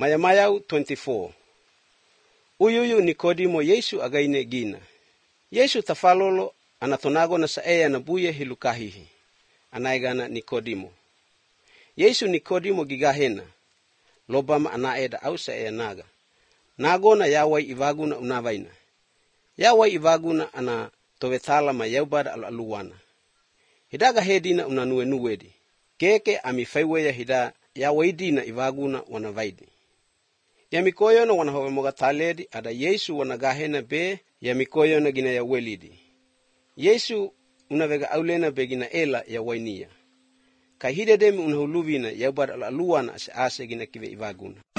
Mayau 24. Uyuyu Nikodimo Yesu againe gina. Yesu tafalolo anatonago na saea na buye hilukahihi. Anaigana Nikodimo. Yesu Nikodimo gigahena. Lobama anaeda au saea naga. Nagona yawai ivaguna unavaina. Yawai ivaguna ana tovetala ma yaubada aluwana. Hidaga hedina unanuwedi. Keke amifaiweya hida yawaidina ivaguna wanavaidi. Yamikoyono wanahowe mogataledi ada Yesu wanagahena be yamikoyono gina ya welidi. Yesu unavega aulena be gina ela ya wainia. Kahide demi unahuluvina yaubada aluwana ase gina kive ivaguna.